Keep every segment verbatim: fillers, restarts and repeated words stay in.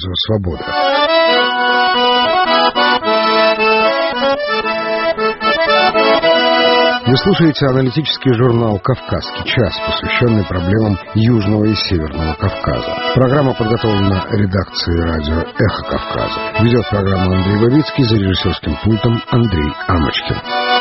Радио Свобода. Вы слушаете аналитический журнал «Кавказский час», посвященный проблемам Южного и Северного Кавказа. Программа подготовлена редакцией радио «Эхо Кавказа». Ведет программу Андрей Бабицкий, за режиссерским пультом Андрей Амочкин.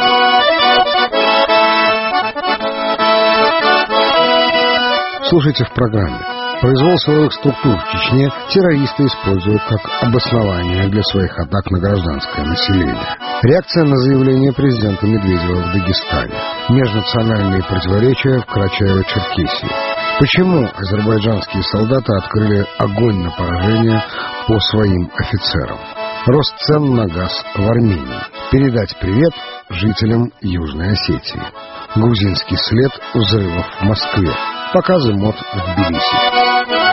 Слушайте в программе. Произвол силовых структур в Чечне террористы используют как обоснование для своих атак на гражданское население. Реакция на заявление президента Медведева в Дагестане. Межнациональные противоречия в Карачаево-Черкесии. Почему азербайджанские солдаты открыли огонь на поражение по своим офицерам? Рост цен на газ в Армении. Передать привет жителям Южной Осетии. Грузинский след взрывов в Москве. Показы мод в Тбилиси.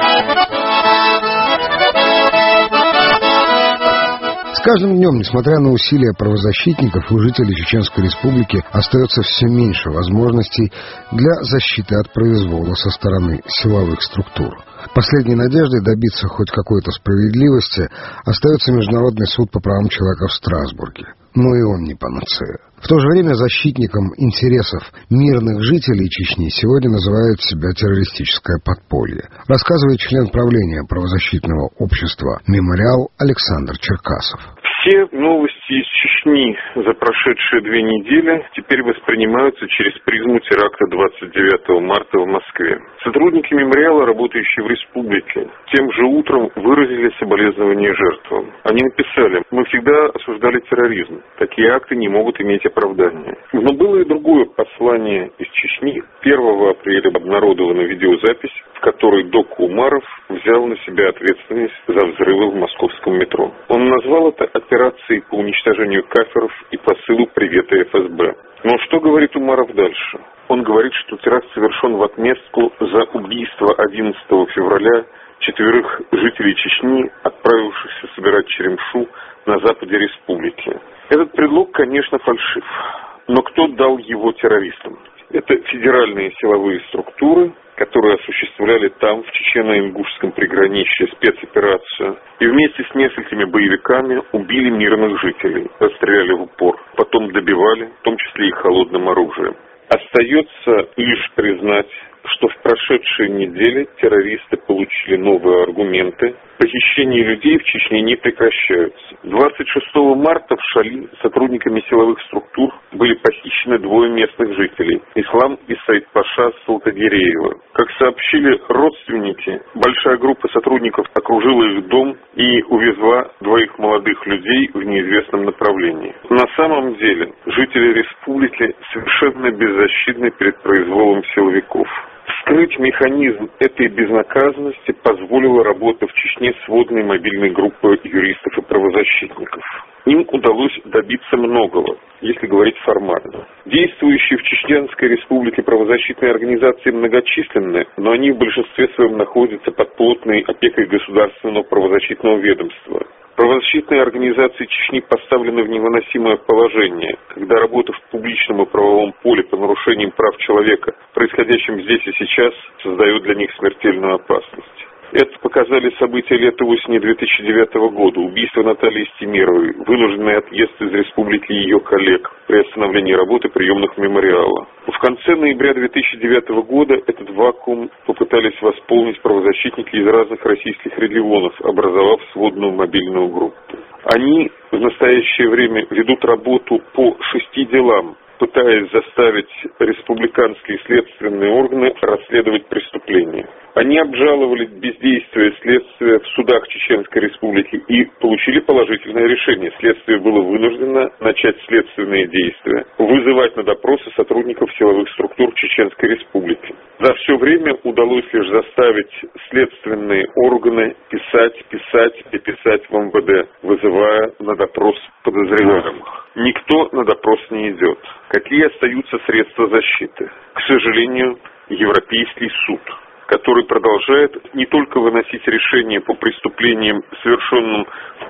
С каждым днем, несмотря на усилия правозащитников, у жителей Чеченской Республики остается все меньше возможностей для защиты от произвола со стороны силовых структур. Последней надеждой добиться хоть какой-то справедливости остается Международный суд по правам человека в Страсбурге. Но и он не панацея. В то же время защитником интересов мирных жителей Чечни сегодня называют себя террористическое подполье, рассказывает член правления правозащитного общества «Мемориал» Александр Черкасов. Все новости из Чечни за прошедшие две недели теперь воспринимаются через призму теракта двадцать девятого марта в Москве. Сотрудники мемориала, работающие в республике, тем же утром выразили соболезнования жертвам. Они написали: «Мы всегда осуждали терроризм. Такие акты не могут иметь оправдания». Но было и другое послание из Чечни. первого апреля обнародована видеозапись, в которой док Умаров взял на себя ответственность за взрывы в московском метро. Он назвал это операцией по уничтожению каферов и посылу привета эф эс бэ. Но что говорит Умаров дальше? Он говорит, что теракт совершен в отместку за убийство одиннадцатого февраля четверых жителей Чечни, отправившихся собирать черемшу на западе республики. Этот предлог, конечно, фальшив. Но кто дал его террористам? Это федеральные силовые структуры, которые осуществляли там, в Чечено-Ингушском приграничье, спецоперацию, и вместе с несколькими боевиками убили мирных жителей, расстреляли в упор, потом добивали, в том числе и холодным оружием. Остается лишь признать, что в прошедшие недели террористы получили новые аргументы. Похищения людей в Чечне не прекращаются. двадцать шестого марта в Шали сотрудниками силовых структур были похищены двое местных жителей – Ислам и Саид Паша Салтагиреева. Как сообщили родственники, большая группа сотрудников окружила их дом и увезла двоих молодых людей в неизвестном направлении. На самом деле жители республики совершенно беззащитны перед произволом силовиков. Вскрыть механизм этой безнаказанности позволила работа в Чечне сводной мобильной группы юристов и правозащитников. Им удалось добиться многого, если говорить формально. Действующие в Чеченской Республике правозащитные организации многочисленны, но они в большинстве своем находятся под плотной опекой государственного правозащитного ведомства. Правозащитные организации Чечни поставлены в невыносимое положение, когда работа в публичном и правовом поле по нарушениям прав человека, происходящим здесь и сейчас, создает для них смертельную опасность. Это показали события лета-осени две тысячи девятого года, убийство Натальи Стемировой, вынужденный отъезд из республики ее коллег, приостановление работы приемных мемориала. В конце ноября две тысячи девятого года этот вакуум попытались восполнить правозащитники из разных российских регионов, образовав сводную мобильную группу. Они в настоящее время ведут работу по шести делам, пытаясь заставить республиканские следственные органы расследовать преступления. Они обжаловали бездействие следствия в судах Чеченской Республики и получили положительное решение. Следствие было вынуждено начать следственные действия, вызывать на допросы сотрудников силовых структур Чеченской Республики. За все время удалось лишь заставить следственные органы писать, писать и писать в эм вэ дэ, вызывая на допрос подозреваемых. Никто на допрос не идет. Какие остаются средства защиты? К сожалению, Европейский суд, который продолжает не только выносить решения по преступлениям, совершенным в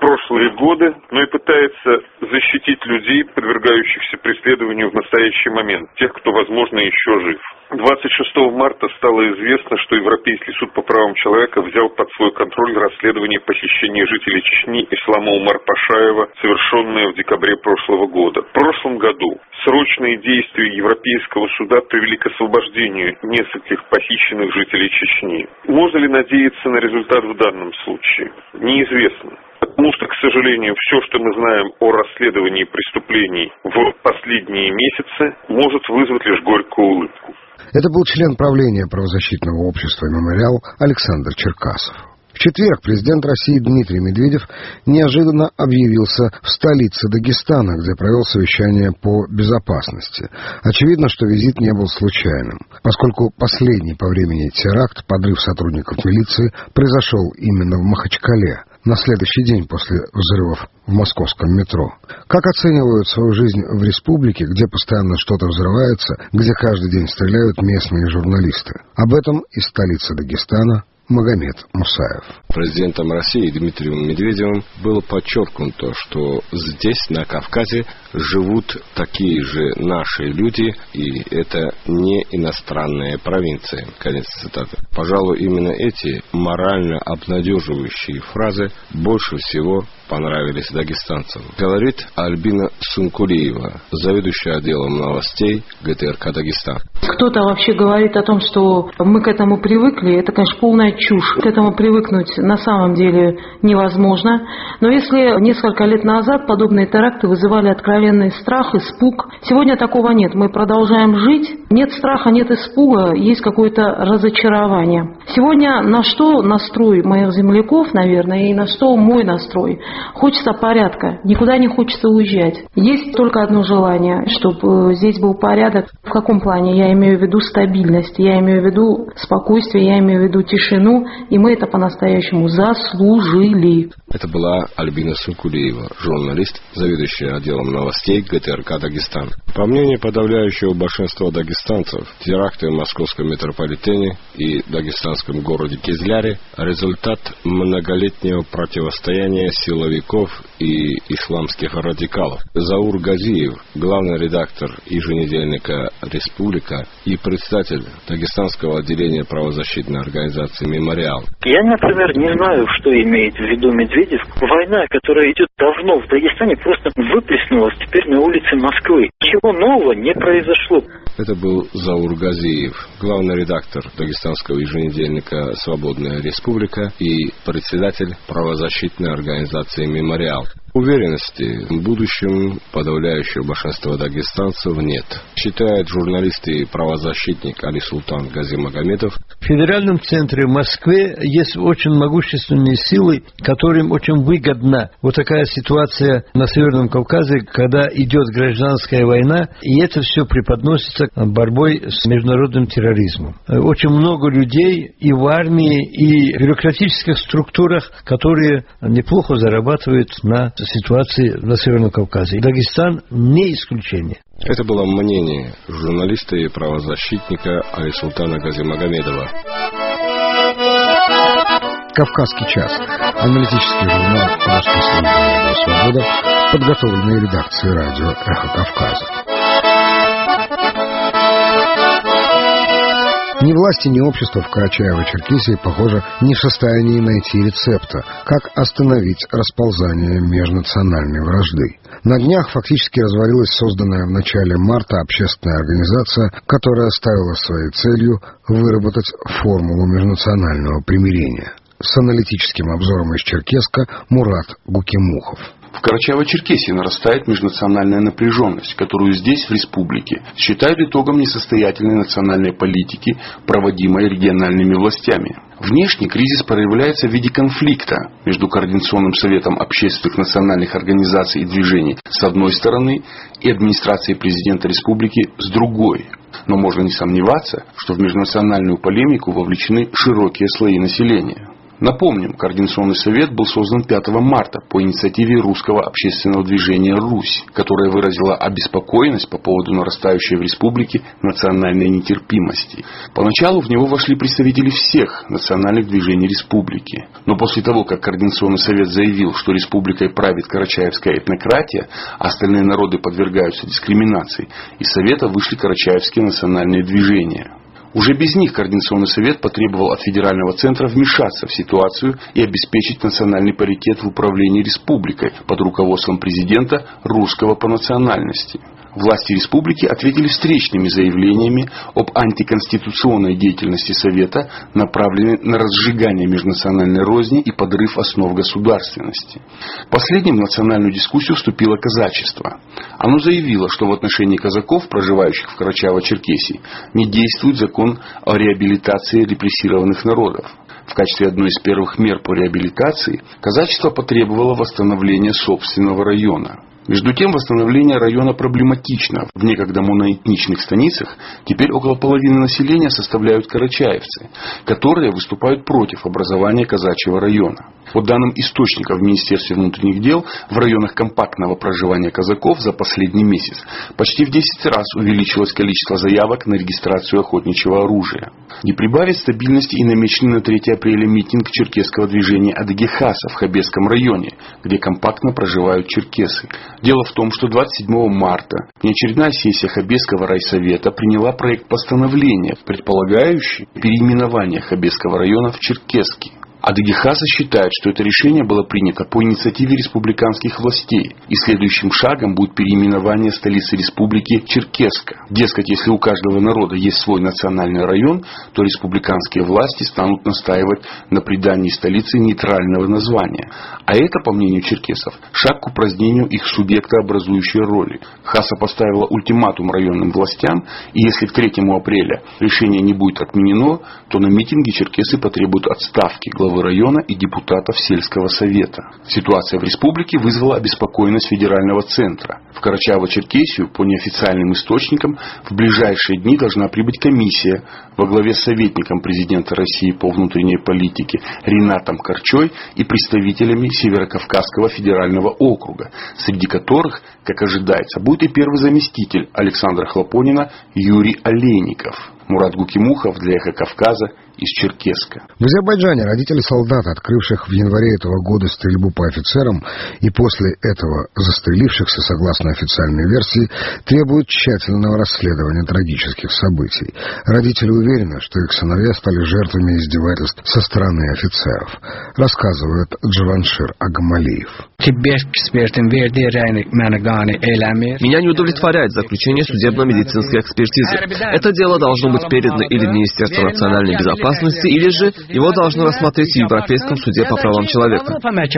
прошлые годы, но и пытается защитить людей, подвергающихся преследованию в настоящий момент, тех, кто, возможно, еще жив. двадцать шестого марта стало известно, что Европейский суд по правам человека взял под свой контроль расследование похищения жителей Чечни Ислама Умар-Пашаева, совершенное в декабре прошлого года. В прошлом году срочные действия Европейского суда привели к освобождению нескольких похищенных жителей Чечни. Можно ли надеяться на результат в данном случае? Неизвестно. Потому что, к сожалению, все, что мы знаем о расследовании преступлений в последние месяцы, может вызвать лишь горькую улыбку. Это был член правления правозащитного общества «Мемориал» Александр Черкасов. В четверг президент России Дмитрий Медведев неожиданно объявился в столице Дагестана, где провел совещание по безопасности. Очевидно, что визит не был случайным, поскольку последний по времени теракт, подрыв сотрудников милиции, произошел именно в Махачкале, на следующий день после взрывов в московском метро. Как оценивают свою жизнь в республике, где постоянно что-то взрывается, где каждый день стреляют местные журналисты? Об этом из столицы Дагестана Магомед Мусаев. Президентом России Дмитрием Медведевым было подчеркнуто, что здесь, на Кавказе, живут такие же наши люди, и это не иностранные провинции. Конец цитаты. Пожалуй, именно эти морально обнадеживающие фразы больше всего понравились дагестанцам. Говорит Альбина Сункулиева, заведующая отделом новостей ГТРК Дагестан. Кто-то вообще говорит о том, что мы к этому привыкли, это, конечно, полная чушь. К этому привыкнуть на самом деле невозможно. Но если несколько лет назад подобные теракты вызывали откровенный страх, испуг, сегодня такого нет. Мы продолжаем жить. Нет страха, нет испуга, есть какое-то разочарование. Сегодня на что настрой моих земляков, наверное, и на что мой настрой? Хочется порядка, никуда не хочется уезжать. Есть только одно желание, чтобы здесь был порядок. В каком плане? Я имею в виду стабильность, я имею в виду спокойствие, я имею в виду тишину, и мы это по-настоящему заслужили. Это была Альбина Сункулиева, журналист, заведующая отделом новостей ГТРК Дагестан. По мнению подавляющего большинства дагестанцев, теракты в московском метрополитене и дагестанском городе Кизляре – результат многолетнего противостояния силовиков и исламских радикалов. Заур Газиев, главный редактор еженедельника «Республика» и председатель дагестанского отделения правозащитной организации «Мемориал». Я, например, не знаю, что имеет в виду Медведев. Война, которая идет давно в Дагестане, просто выплеснулась теперь на улице Москвы. Ничего нового не произошло. Это был Заур Газиев, главный редактор дагестанского еженедельника «Свободная Республика» и председатель правозащитной организации «Мемориал». Уверенности в будущем подавляющего большинства дагестанцев нет, считает журналист и правозащитник Али Султан Гази Магомедов. В федеральном центре в Москве есть очень могущественные силы, которым очень выгодна вот такая ситуация на Северном Кавказе, когда идет гражданская война, и это все преподносится борьбой с международным терроризмом. Очень много людей и в армии, и в бюрократических структурах, которые неплохо зарабатывают на ситуации на Северном Кавказе. Дагестан не исключение. Это было мнение журналиста и правозащитника Али Султана Гази Магомедова. «Кавказский час» – аналитический журнал русской службы «Радио Свобода», подготовленный редакцией радио «Эхо Кавказа». Ни власти, ни общество в Карачаево-Черкесии, похоже, не в состоянии найти рецепта, как остановить расползание межнациональной вражды. На днях фактически развалилась созданная в начале марта общественная организация, которая ставила своей целью выработать формулу межнационального примирения. С аналитическим обзором из Черкесска Мурат Гукимухов. В Карачаево-Черкесии нарастает межнациональная напряженность, которую здесь, в республике, считают итогом несостоятельной национальной политики, проводимой региональными властями. Внешне кризис проявляется в виде конфликта между Координационным советом общественных национальных организаций и движений с одной стороны и администрацией президента республики с другой. Но можно не сомневаться, что в межнациональную полемику вовлечены широкие слои населения. Напомним, Координационный совет был создан пятого марта по инициативе русского общественного движения «Русь», которое выразило обеспокоенность по поводу нарастающей в республике национальной нетерпимости. Поначалу в него вошли представители всех национальных движений республики. Но после того, как Координационный совет заявил, что республикой правит карачаевская этнократия, а остальные народы подвергаются дискриминации, из совета вышли карачаевские национальные движения. Уже без них Координационный совет потребовал от федерального центра вмешаться в ситуацию и обеспечить национальный паритет в управлении республикой под руководством президента русского по национальности. Власти республики ответили встречными заявлениями об антиконституционной деятельности Совета, направленной на разжигание межнациональной розни и подрыв основ государственности. Последним в национальную дискуссию вступило казачество. Оно заявило, что в отношении казаков, проживающих в Карачаево-Черкесии, не действует закон о реабилитации репрессированных народов. В качестве одной из первых мер по реабилитации казачество потребовало восстановления собственного района. Между тем, восстановление района проблематично. В некогда моноэтничных станицах теперь около половины населения составляют карачаевцы, которые выступают против образования казачьего района. По данным источников в Министерстве внутренних дел, в районах компактного проживания казаков за последний месяц почти в десять раз увеличилось количество заявок на регистрацию охотничьего оружия. Не прибавит стабильности и намеченный на третьего апреля митинг черкесского движения Адыгехаса в Хабесском районе, где компактно проживают черкесы. Дело в том, что двадцать седьмого марта неочередная сессия Хабесского райсовета приняла проект постановления, предполагающий переименование Хабесского района в Черкесский. Адыгехаса считает, что это решение было принято по инициативе республиканских властей, и следующим шагом будет переименование столицы республики Черкеска. Дескать, если у каждого народа есть свой национальный район, то республиканские власти станут настаивать на придании столице нейтрального названия. А это, по мнению черкесов, шаг к упразднению их субъектообразующей роли. Хаса поставила ультиматум районным властям, и если к третьему апреля решение не будет отменено, то на митинге черкесы потребуют отставки главы района и депутатов сельского совета. Ситуация в республике вызвала обеспокоенность федерального центра. В Карачаево-Черкесию, по неофициальным источникам, в ближайшие дни должна прибыть комиссия во главе с советником президента России по внутренней политике Ринатом Корчой и представителями Северокавказского федерального округа, среди которых, как ожидается, будет и первый заместитель Александра Хлопонина Юрий Олейников. Мурат Гукимухов для «Эхо Кавказа» из Черкесска. В Азербайджане родители солдат, открывших в январе этого года стрельбу по офицерам и после этого застрелившихся, согласно официальной версии, требуют тщательного расследования трагических событий. Родители уверены, что их сыновья стали жертвами издевательств со стороны офицеров, рассказывает Джаваншир Агамалиев. Меня не удовлетворяет заключение судебно-медицинской экспертизы. Это дело должно быть передано или Министерству национальной безопасности, или же его должно рассмотреть в Европейском суде по правам человека.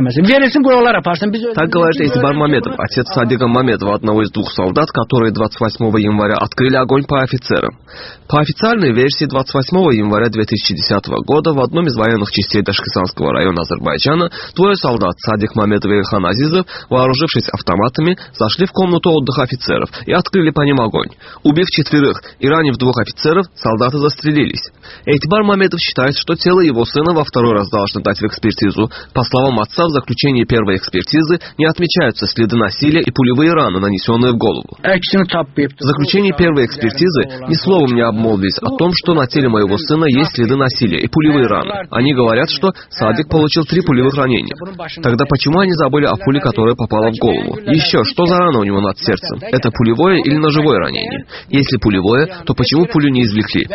Так говорит Этибар Мамедов, отец Садига Мамедова, одного из двух солдат, которые двадцать восьмого января открыли огонь по офицерам. По официальной версии, двадцать восьмого января две тысячи десятого года в одном из военных частей Дашкисанского района Азербайджана двое солдат, Садик Мамедов и Ильхан Азизов, вооружившись автоматами, зашли в комнату отдыха офицеров и открыли по ним огонь. Убив четверых и ранив двух офицеров, солдаты застрелились. Этибар Мамедов считает, что тело его сына во второй раз должны дать в экспертизу. По словам отца, в заключении первой экспертизы не отмечаются следы насилия и пулевые раны, нанесенные в голову. В заключении первой экспертизы ни словом не обмолвились о том, что на теле моего сына есть следы насилия и пулевые раны. Они говорят, что Садик получил три пулевых ранения. Тогда почему они забыли о пуле, которая попала в голову? Еще, что за рана у него над сердцем? Это пулевое или ножевое ранение? Если пулевое, то почему пулю не извлекли?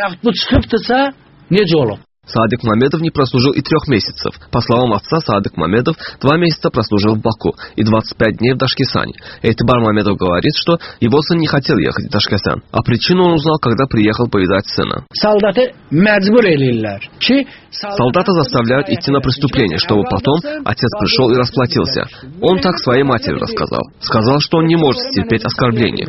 Садик Мамедов не прослужил и трех месяцев. По словам отца, Садик Мамедов два месяца прослужил в Баку и двадцать пять дней в Дашкисане. Этибар Мамедов говорит, что его сын не хотел ехать в Дашкисан, а причину он узнал, когда приехал повидать сына. Солдата заставляют идти на преступление, чтобы потом отец пришел и расплатился. Он так своей матери рассказал. Сказал, что он не может терпеть оскорбления.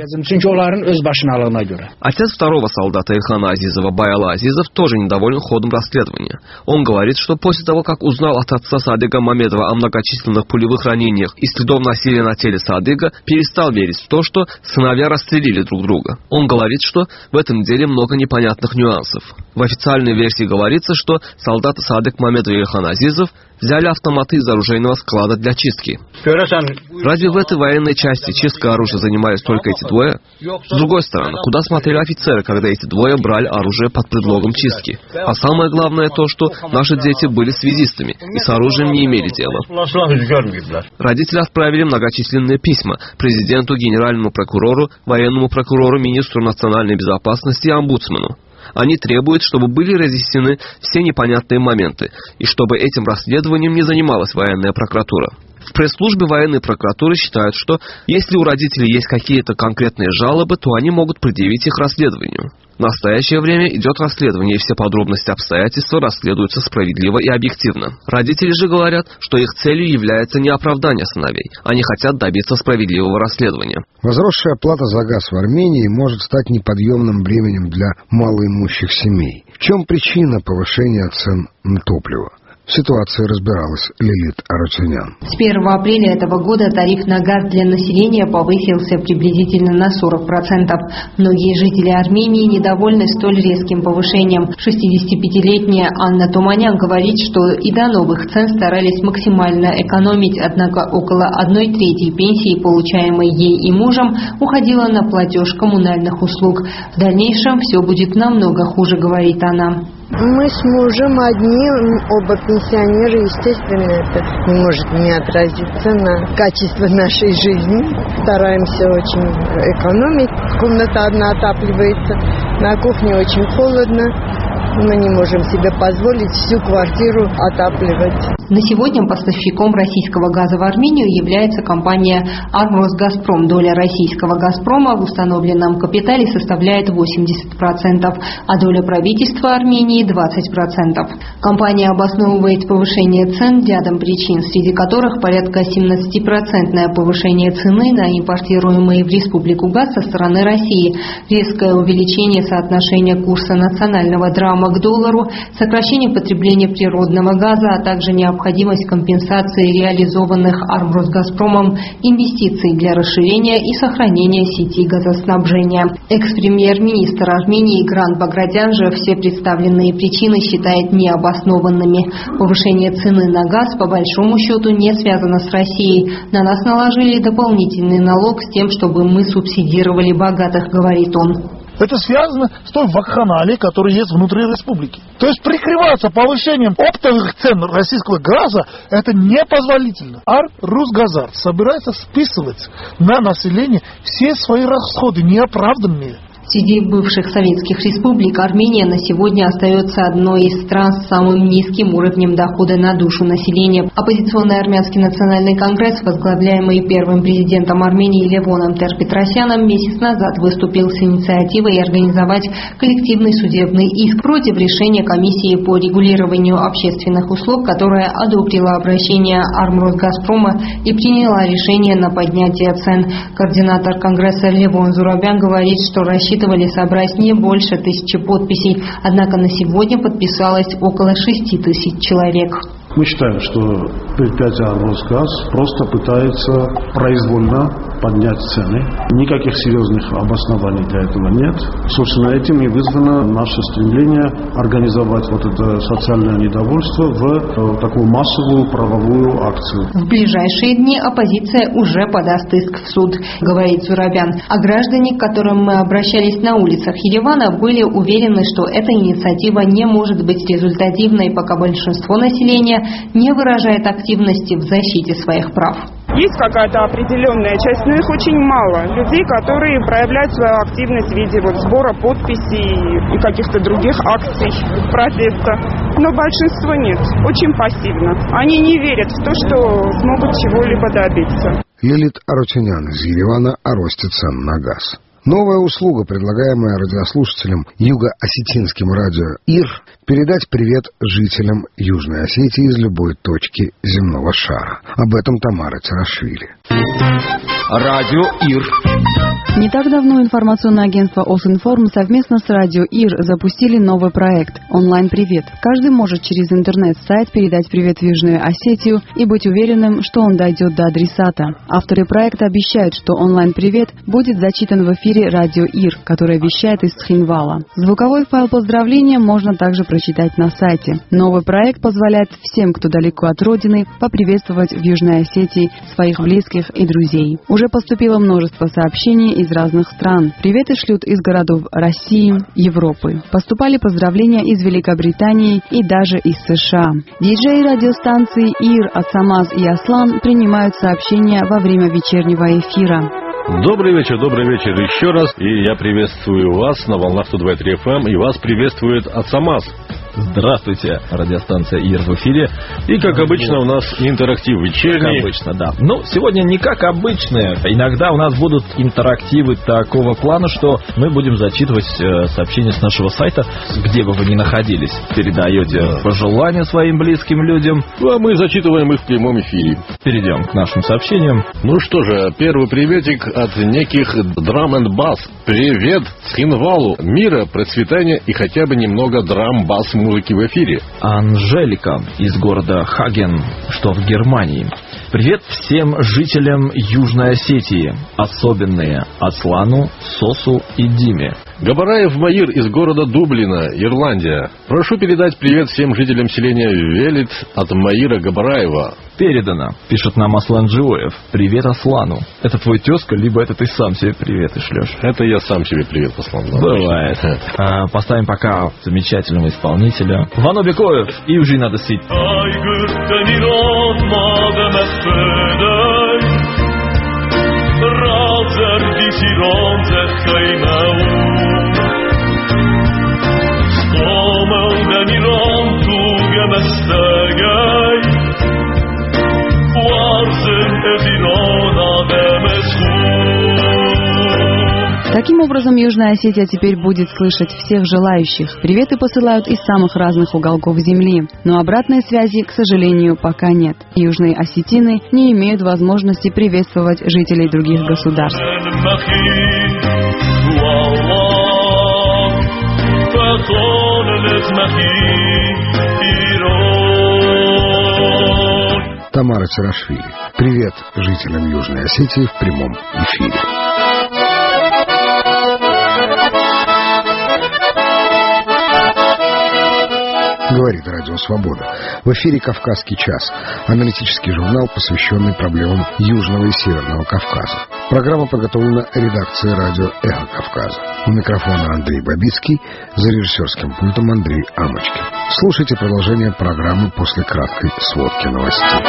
Отец второго солдата Ильхана Азизова, Баяла Азизов, тоже недоволен ходом расследования. Он говорит, что после того, как узнал от отца Садыга Мамедова о многочисленных пулевых ранениях и следов насилия на теле Садыга, перестал верить в то, что сыновья расстрелили друг друга. Он говорит, что в этом деле много непонятных нюансов. В официальной версии говорится, что солдаты Садык Мамедов и Ильхан Азизов взяли автоматы из оружейного склада для чистки. Разве в этой военной части чистка оружия занимались только эти двое? С другой стороны, куда смотрели офицеры, когда эти двое брали оружие под предлогом чистки? А самое главное то, что наши дети были связистами и с оружием не имели дела. Родители отправили многочисленные письма президенту, генеральному прокурору, военному прокурору, министру национальной безопасности и омбудсмену. Они требуют, чтобы были разъяснены все непонятные моменты, и чтобы этим расследованием не занималась военная прокуратура. В пресс-службе военной прокуратуры считают, что если у родителей есть какие-то конкретные жалобы, то они могут предъявить их расследованию. В настоящее время идет расследование, и все подробности обстоятельства расследуются справедливо и объективно. Родители же говорят, что их целью является не оправдание сыновей. Они хотят добиться справедливого расследования. Возросшая плата за газ в Армении может стать неподъемным бременем для малоимущих семей. В чем причина повышения цен на топливо? В ситуации разбиралась Лилит Арутюнян. С первого апреля этого года тариф на газ для населения повысился приблизительно на сорок процентов. Многие жители Армении недовольны столь резким повышением. шестидесятипятилетняя Анна Туманян говорит, что и до новых цен старались максимально экономить, однако около одной трети пенсии, получаемой ей и мужем, уходила на платеж коммунальных услуг. В дальнейшем все будет намного хуже, говорит она. Мы с мужем одни, оба пенсионеры, естественно, это не может не отразиться на качество нашей жизни. Стараемся очень экономить. Комната одна отапливается, на кухне очень холодно. Мы не можем себе позволить всю квартиру отапливать. На сегодня поставщиком российского газа в Армению является компания «Армросгазпром». Доля российского «Газпрома» в установленном капитале составляет восемьдесят процентов, а доля правительства Армении – двадцать процентов. Компания обосновывает повышение цен рядом причин, среди которых порядка семнадцатипроцентное повышение цены на импортируемый в республику газ со стороны России, резкое увеличение соотношения курса национального драма к доллару, сокращение потребления природного газа, а также необходимость компенсации реализованных Армросгазпромом инвестиций для расширения и сохранения сети газоснабжения. Экс-премьер-министр Армении Грант Багратян же все представленные причины считает необоснованными. Повышение цены на газ по большому счету не связано с Россией. На нас наложили дополнительный налог с тем, чтобы мы субсидировали богатых, говорит он. Это связано с той вакханалией, которая есть внутри республики. То есть прикрываться повышением оптовых цен российского газа – это непозволительно. Ар-Русгазар собирается списывать на население все свои расходы неоправданные. Среди бывших советских республик Армения на сегодня остается одной из стран с самым низким уровнем дохода на душу населения. Оппозиционный армянский национальный конгресс, возглавляемый первым президентом Армении Левоном Тер-Петросяном, месяц назад выступил с инициативой организовать коллективный судебный иск против решения комиссии по регулированию общественных услуг, которая одобрила обращение Армросгазпрома и приняла решение на поднятие цен. Координатор конгресса Левон Зурабян говорит, что рассчитывает собрать не больше тысячи подписей, однако на сегодня подписалось около шести тысяч человек. Мы считаем, что предприятие «Армросгаз» просто пытается произвольно поднять цены. Никаких серьезных обоснований для этого нет. Собственно, этим и вызвано наше стремление организовать вот это социальное недовольство в такую массовую правовую акцию. В ближайшие дни оппозиция уже подаст иск в суд, говорит Зурабян. А граждане, к которым мы обращались на улицах Еревана, были уверены, что эта инициатива не может быть результативной, пока большинство населения не выражает активности в защите своих прав. Есть какая-то определенная часть, но их очень мало. Людей, которые проявляют свою активность в виде вот сбора подписей и каких-то других акций протеста. Но большинство нет. Очень пассивно. Они не верят в то, что смогут чего-либо добиться. Лилит Арутюнян из Еревана о росте цен на газ. Новая услуга, предлагаемая радиослушателям юго-осетинским радио ИР, передать привет жителям Южной Осетии из любой точки земного шара. Об этом Тамара Тирашвили. Радио ИР. Не так давно информационное агентство Осинформ совместно с радио ИР запустили новый проект «Онлайн-привет». Каждый может через интернет-сайт передать привет в Южную Осетию и быть уверенным, что он дойдет до адресата. Авторы проекта обещают, что онлайн-привет будет зачитан в эфире радио ИР, которое вещает из Цхинвала. Звуковой файл поздравления можно также прочитать на сайте. Новый проект позволяет всем, кто далеко от родины, поприветствовать в Южной Осетии своих близких и друзей. Уже поступило множество сообщений из разных стран. Приветы шлют из городов России, Европы. Поступали поздравления из Великобритании и даже из США. Диджеи радиостанции ИР, Ацамаз и Аслан принимают сообщения во время вечернего эфира. Добрый вечер, добрый вечер еще раз. И я приветствую вас на волнах сто два и три эф эм. И вас приветствует Ацамаз. Здравствуйте, радиостанция ИР в эфире. И, как обычно, у нас интерактив вечерний. Как обычно, да. Ну, сегодня не как обычно. Иногда у нас будут интерактивы такого плана, что мы будем зачитывать э, сообщения с нашего сайта, где бы вы ни находились. Передаете да. пожелания своим близким людям. Ну, а мы зачитываем их в прямом эфире. Перейдем к нашим сообщениям. Ну что же, первый приветик от неких Drum and Bass. Привет Цхинвалу, мира, процветания и хотя бы немного драм-бас музыки в эфире. Анжелика из города Хаген, что в Германии. Привет всем жителям Южной Осетии, особенные Аслану, Сосу и Диме. Габараев Маир из города Дублина, Ирландия. Прошу передать привет всем жителям селения Велит от Маира Габараева. Передано, пишет нам Аслан Джиоев. Привет Аслану. Это твой тезка, либо это ты сам себе приветы шлешь? Это я сам себе привет послал. Бывает. а, Поставим пока замечательного исполнителя Вано Бекоев и уже надо сидеть. Таким образом, Южная Осетия теперь будет слышать всех желающих. Приветы посылают из самых разных уголков земли. Но обратной связи, к сожалению, пока нет. Южные осетины не имеют возможности приветствовать жителей других государств. Тамара Царашвили. Привет жителям Южной Осетии в прямом эфире. Говорит Радио Свобода. В эфире «Кавказский час», аналитический журнал, посвященный проблемам Южного и Северного Кавказа. Программа подготовлена редакцией радио «Эхо Кавказа». У микрофона Андрей Бабицкий, за режиссерским пультом Андрей Амочкин. Слушайте продолжение программы после краткой сводки новостей.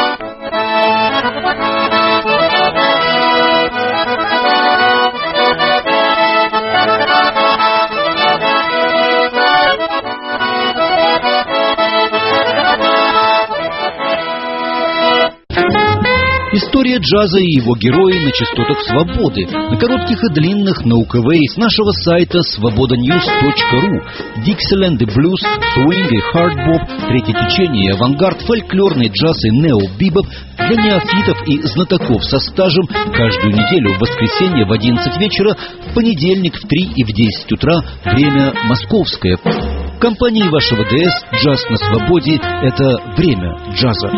История джаза и его герои на частотах свободы, на коротких и длинных, на УКВ и с нашего сайта свобода ньюс точка ру. Диксиленд и блюз, свинг и хардбоп, третье течение и авангард, фольклорный джаз и нео-бибоп для неофитов и знатоков со стажем каждую неделю в воскресенье в одиннадцать вечера, в понедельник в три и в десять утра, время московское. В компании вашего ДС «Джаз на свободе» — это время джаза.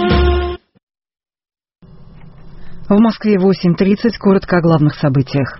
В Москве восемь тридцать. Коротко о главных событиях.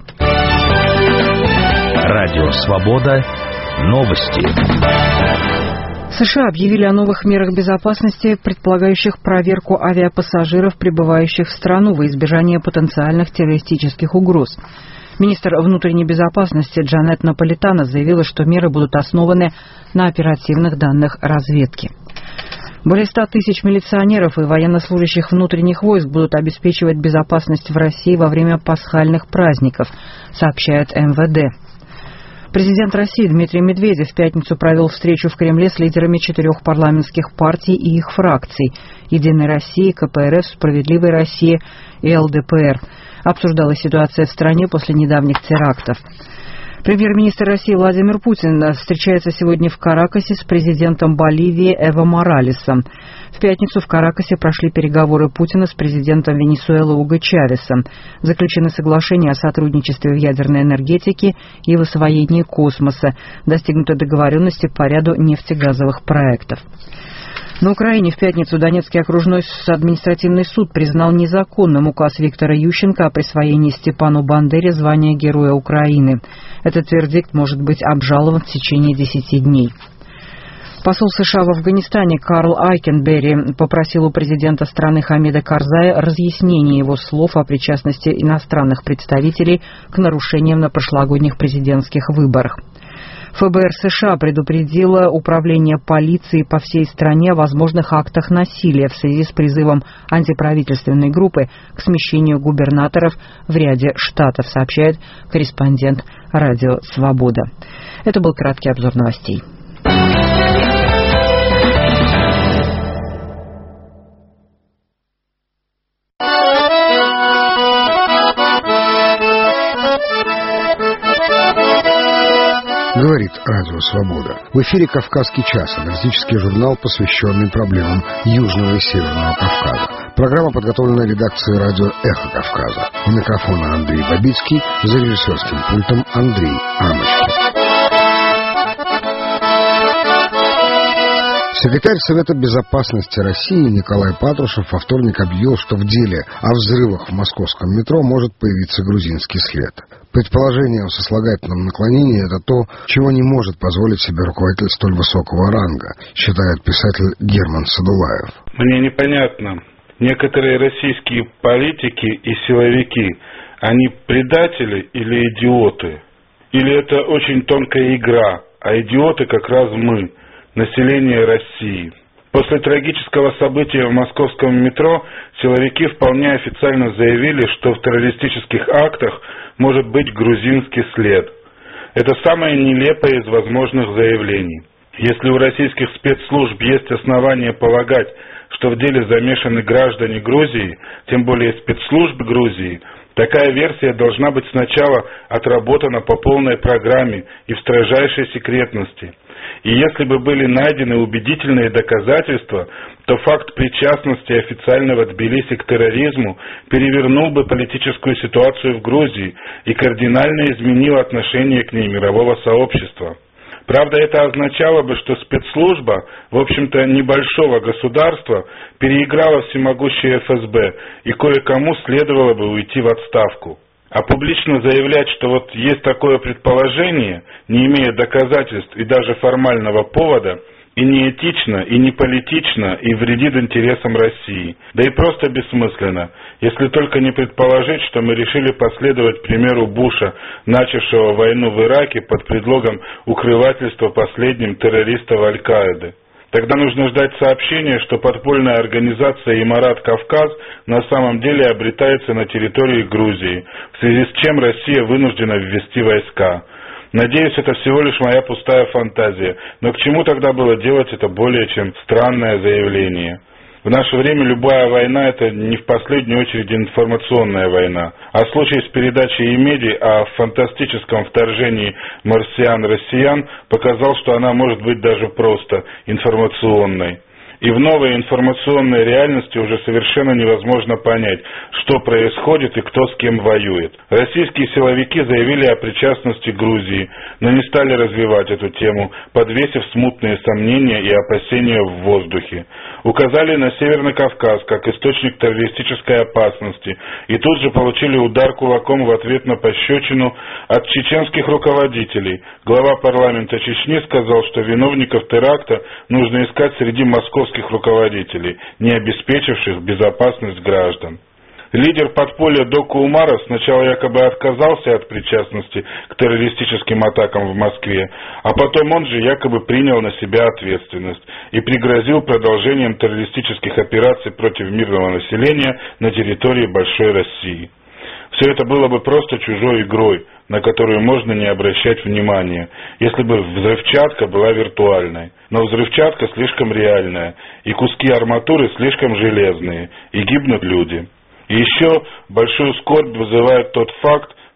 Радио «Свобода». Новости. США объявили о новых мерах безопасности, предполагающих проверку авиапассажиров, прибывающих в страну во избежание потенциальных террористических угроз. Министр внутренней безопасности Джанет Наполитано заявила, что меры будут основаны на оперативных данных разведки. Более ста тысяч милиционеров и военнослужащих внутренних войск будут обеспечивать безопасность в России во время пасхальных праздников, сообщает эм вэ дэ. Президент России Дмитрий Медведев в пятницу провел встречу в Кремле с лидерами четырех парламентских партий и их фракций – «Единой России», ка пэ эр эф, «Справедливой России» и эл дэ пэ эр. Обсуждалась ситуация в стране после недавних терактов. Премьер-министр России Владимир Путин встречается сегодня в Каракасе с президентом Боливии Эво Моралесом. В пятницу в Каракасе прошли переговоры Путина с президентом Венесуэлы Уго Чавесом. Заключены соглашения о сотрудничестве в ядерной энергетике и в освоении космоса. Достигнуты договоренности по ряду нефтегазовых проектов. На Украине в пятницу Донецкий окружной административный суд признал незаконным указ Виктора Ющенко о присвоении Степану Бандере звания Героя Украины. Этот вердикт может быть обжалован в течение десяти дней. Посол США в Афганистане Карл Айкенберри попросил у президента страны Хамида Карзая разъяснения его слов о причастности иностранных представителей к нарушениям на прошлогодних президентских выборах. ФБР США предупредило управление полиции по всей стране о возможных актах насилия в связи с призывом антиправительственной группы к смещению губернаторов в ряде штатов, сообщает корреспондент Радио Свобода. Это был краткий обзор новостей. Говорит Радио Свобода. В эфире «Кавказский час», аналитический журнал, посвященный проблемам Южного и Северного Кавказа. Программа подготовлена редакцией радио «Эхо Кавказа». У микрофона Андрей Бабицкий, за режиссерским пультом Андрей Амочкин. Секретарь Совета безопасности России Николай Патрушев во вторник объявил, что в деле о взрывах в московском метро может появиться грузинский след. Предположение о сослагательном наклонении – это то, чего не может позволить себе руководитель столь высокого ранга, считает писатель Герман Садулаев. Мне непонятно. Некоторые российские политики и силовики, они предатели или идиоты? Или это очень тонкая игра, а идиоты как раз мы, население России. После трагического события в московском метро силовики вполне официально заявили, что в террористических актах может быть грузинский след. Это самое нелепое из возможных заявлений. Если у российских спецслужб есть основания полагать, что в деле замешаны граждане Грузии, тем более спецслужбы Грузии, такая версия должна быть сначала отработана по полной программе и в строжайшей секретности. И если бы были найдены убедительные доказательства, то факт причастности официального Тбилиси к терроризму перевернул бы политическую ситуацию в Грузии и кардинально изменил отношение к ней мирового сообщества. Правда, это означало бы, что спецслужба, в общем-то, небольшого государства, переиграла всемогущее эф эс бэ, и кое-кому следовало бы уйти в отставку. А публично заявлять, что вот есть такое предположение, не имея доказательств и даже формального повода, и неэтично, и не политично, и вредит интересам России. Да и просто бессмысленно, если только не предположить, что мы решили последовать примеру Буша, начавшего войну в Ираке под предлогом укрывательства последним террористов Аль-Каиды. Тогда нужно ждать сообщения, что подпольная организация «Имарат Кавказ» на самом деле обретается на территории Грузии, в связи с чем Россия вынуждена ввести войска. Надеюсь, это всего лишь моя пустая фантазия, но к чему тогда было делать это более чем странное заявление? В наше время любая война – это не в последнюю очередь информационная война. А случай с передачей Имеди о фантастическом вторжении марсиан-россиян показал, что она может быть даже просто информационной. И в новой информационной реальности уже совершенно невозможно понять, что происходит и кто с кем воюет. Российские силовики заявили о причастности Грузии, но не стали развивать эту тему, подвесив смутные сомнения и опасения в воздухе. Указали на Северный Кавказ как источник террористической опасности и тут же получили удар кулаком в ответ на пощечину от чеченских руководителей. Глава парламента Чечни сказал, что виновников теракта нужно искать среди московских руководителей, не обеспечивших безопасность граждан. Лидер подполья Доку Умаров сначала якобы отказался от причастности к террористическим атакам в Москве, а потом он же якобы принял на себя ответственность и пригрозил продолжением террористических операций против мирного населения на территории Большой России. Все это было бы просто чужой игрой, на которую можно не обращать внимания, если бы взрывчатка была виртуальной. Но взрывчатка слишком реальная, и куски арматуры слишком железные, и гибнут люди. И еще большую скорбь вызывает тот факт,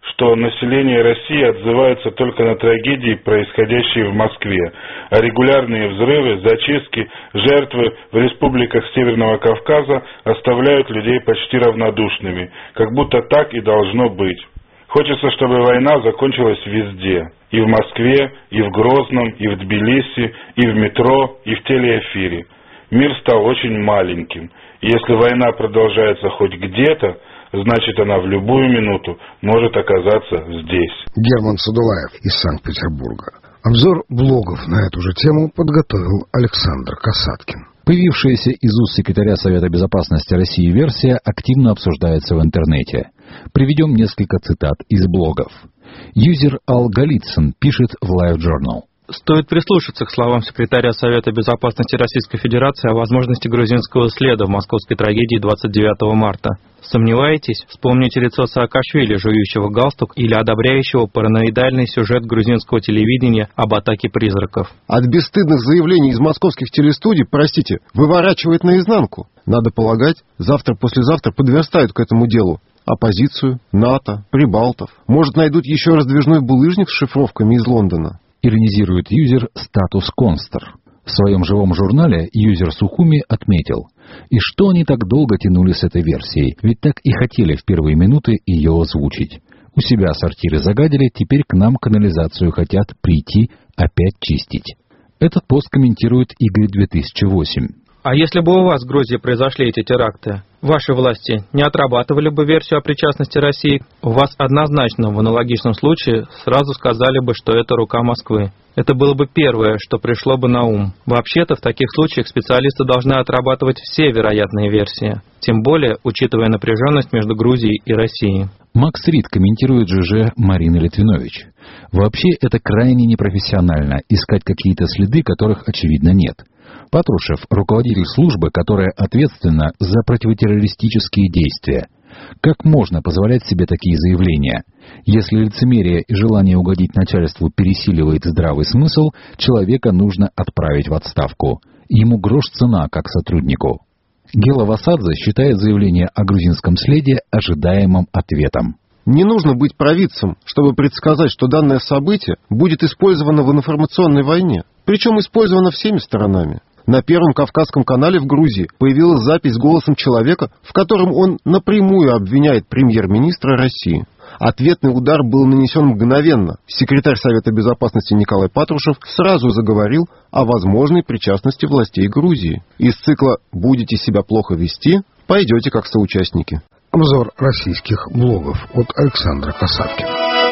что население России отзывается только на трагедии, происходящие в Москве, а регулярные взрывы, зачистки, жертвы в республиках Северного Кавказа оставляют людей почти равнодушными, как будто так и должно быть. Хочется, чтобы война закончилась везде. И в Москве, и в Грозном, и в Тбилиси, и в метро, и в телеэфире. Мир стал очень маленьким. И если война продолжается хоть где-то, значит, она в любую минуту может оказаться здесь. Герман Садулаев из Санкт-Петербурга. Обзор блогов на эту же тему подготовил Александр Касаткин. Появившаяся из уст секретаря Совета Безопасности России версия активно обсуждается в интернете. Приведем несколько цитат из блогов. Юзер Ал Голицын пишет в LiveJournal. Стоит прислушаться к словам секретаря Совета Безопасности Российской Федерации о возможности грузинского следа в московской трагедии двадцать девятого марта. Сомневаетесь? Вспомните лицо Саакашвили, жующего галстук, или одобряющего параноидальный сюжет грузинского телевидения об атаке призраков. От бесстыдных заявлений из московских телестудий, простите, выворачивает наизнанку. Надо полагать, завтра-послезавтра подверстают к этому делу оппозицию, НАТО, прибалтов. Может, найдут еще раздвижной булыжник с шифровками из Лондона. Иронизирует юзер «Статус Констер». В своем живом журнале юзер Сухуми отметил, и что они так долго тянули с этой версией, ведь так и хотели в первые минуты ее озвучить. У себя сортиры загадили, теперь к нам канализацию хотят прийти опять чистить. Этот пост комментирует Игорь две тысячи восемь. А если бы у вас в Грузии произошли эти теракты, ваши власти не отрабатывали бы версию о причастности России? У вас однозначно в аналогичном случае сразу сказали бы, что это рука Москвы. Это было бы первое, что пришло бы на ум. Вообще-то в таких случаях специалисты должны отрабатывать все вероятные версии, тем более учитывая напряженность между Грузией и Россией. Макс Рид комментирует ЖЖ Марины Литвинович. Вообще это крайне непрофессионально искать какие-то следы, которых очевидно нет. Патрушев – руководитель службы, которая ответственна за противотеррористические действия. Как можно позволять себе такие заявления? Если лицемерие и желание угодить начальству пересиливает здравый смысл, человека нужно отправить в отставку. Ему грош цена как сотруднику. Гела Васадзе считает заявление о грузинском следе ожидаемым ответом. Не нужно быть провидцем, чтобы предсказать, что данное событие будет использовано в информационной войне. Причем использовано всеми сторонами. На Первом Кавказском канале в Грузии появилась запись с голосом человека, в котором он напрямую обвиняет премьер-министра России. Ответный удар был нанесен мгновенно. Секретарь Совета Безопасности Николай Патрушев сразу заговорил о возможной причастности властей Грузии. Из цикла «Будете себя плохо вести, пойдете как соучастники». Обзор российских блогов от Александра Касаткина.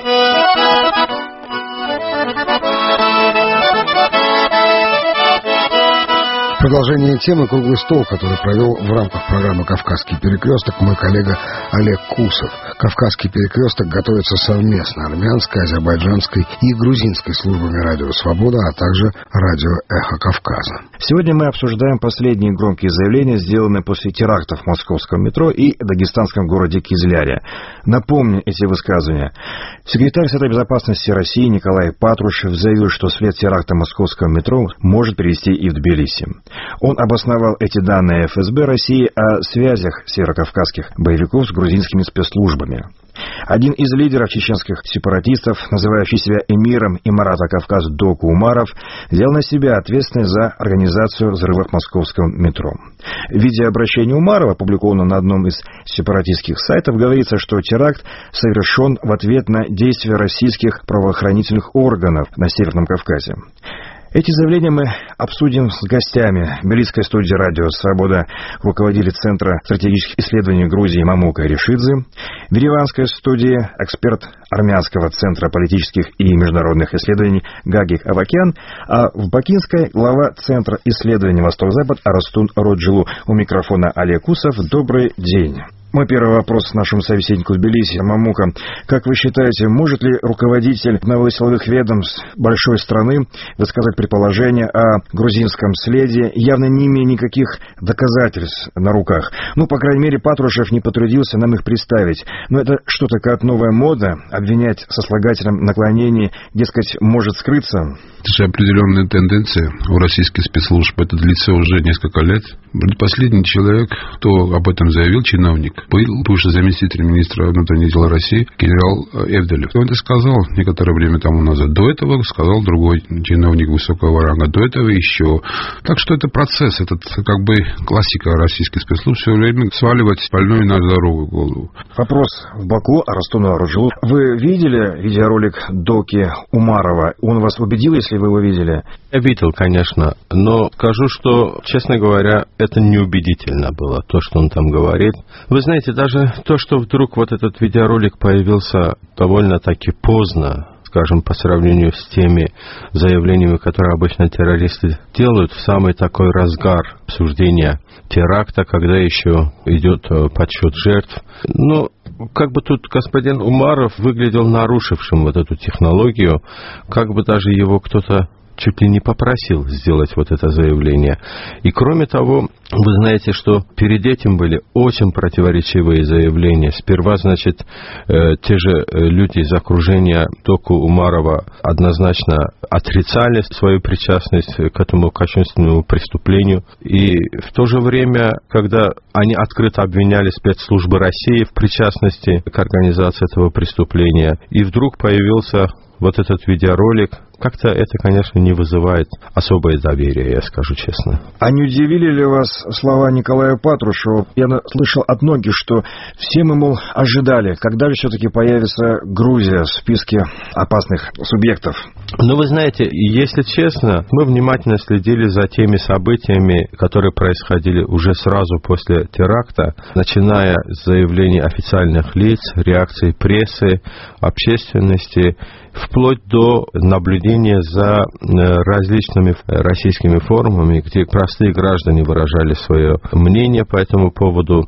Продолжение темы «Круглый стол», который провел в рамках программы «Кавказский перекресток» мой коллега Олег Кусов. «Кавказский перекресток» готовится совместно армянской, азербайджанской и грузинской службами «Радио Свобода», а также «Радио Эхо Кавказа». Сегодня мы обсуждаем последние громкие заявления, сделанные после терактов в московском метро и дагестанском городе Кизляре. Напомню эти высказывания. Секретарь Совета Безопасности России Николай Патрушев заявил, что след теракта московского метро может привести и в Тбилиси. Он обосновал эти данные эф эс бэ России о связях северокавказских боевиков с грузинскими спецслужбами. Один из лидеров чеченских сепаратистов, называющий себя эмиром Имарата Кавказ Доку Умаров, взял на себя ответственность за организацию взрывов московского метро. В видеообращении Умарова, опубликованном на одном из сепаратистских сайтов, говорится, что теракт совершен в ответ на действия российских правоохранительных органов на Северном Кавказе. Эти заявления мы обсудим с гостями. Белицкой студии «Радио Свобода» руководитель Центра стратегических исследований Грузии Мамука Ришидзе, в Ереванской студии эксперт Армянского центра политических и международных исследований Гагик Авакян, а в Бакинской глава Центра исследований Восток-Запад Арастун Роджилу. У микрофона Олег Кусов. Добрый день. Мой первый вопрос нашему собеседнику в Тбилиси. Мамука, как вы считаете, может ли руководитель одного из силовых ведомств большой страны высказать предположение о грузинском следе, явно не имея никаких доказательств на руках? Ну, по крайней мере, Патрушев не потрудился нам их представить. Но это что, такая новая мода? Обвинять сослагательном наклонении, дескать, может скрыться? Это же определенная тенденция у российских спецслужб. Это длится уже несколько лет. Последний человек, кто об этом заявил, чиновник, был бывший заместитель министра внутренних дел России генерал Эвделев. Он это сказал некоторое время тому назад. До этого сказал другой чиновник высокого ранга. До этого еще. Так что это процесс. Это как бы классика российских спецслужб. Все время сваливать больную на здоровую голову. Вопрос в Баку, Ростуну Орджелу. Вы видели видеоролик Доки Умарова? Он вас убедил, если вы его видели? Я видел, конечно. Но скажу, что, честно говоря, это неубедительно было, то, что он там говорит. Вы знаете, даже то, что вдруг вот этот видеоролик появился довольно-таки поздно, скажем, по сравнению с теми заявлениями, которые обычно террористы делают в самый такой разгар обсуждения теракта, когда еще идет подсчет жертв. Но как бы тут господин Умаров выглядел нарушившим вот эту технологию, как бы даже его кто-то чуть ли не попросил сделать вот это заявление. И кроме того, вы знаете, что перед этим были очень противоречивые заявления. Сперва, значит, э, те же люди из окружения Доку Умарова однозначно отрицали свою причастность к этому кощунственному преступлению. И в то же время, когда они открыто обвиняли спецслужбы России в причастности к организации этого преступления, и вдруг появился вот этот видеоролик, как-то это, конечно, не вызывает особое доверие, я скажу честно. А не удивили ли вас слова Николая Патрушева? Я слышал от многих, что все мы, мол, ожидали, когда же все-таки появится Грузия в списке опасных субъектов. Ну, вы знаете, если честно, мы внимательно следили за теми событиями, которые происходили уже сразу после теракта, начиная с заявлений официальных лиц, реакций прессы, общественности, вплоть до наблюдения за различными российскими форумами, где простые граждане выражали свое мнение по этому поводу.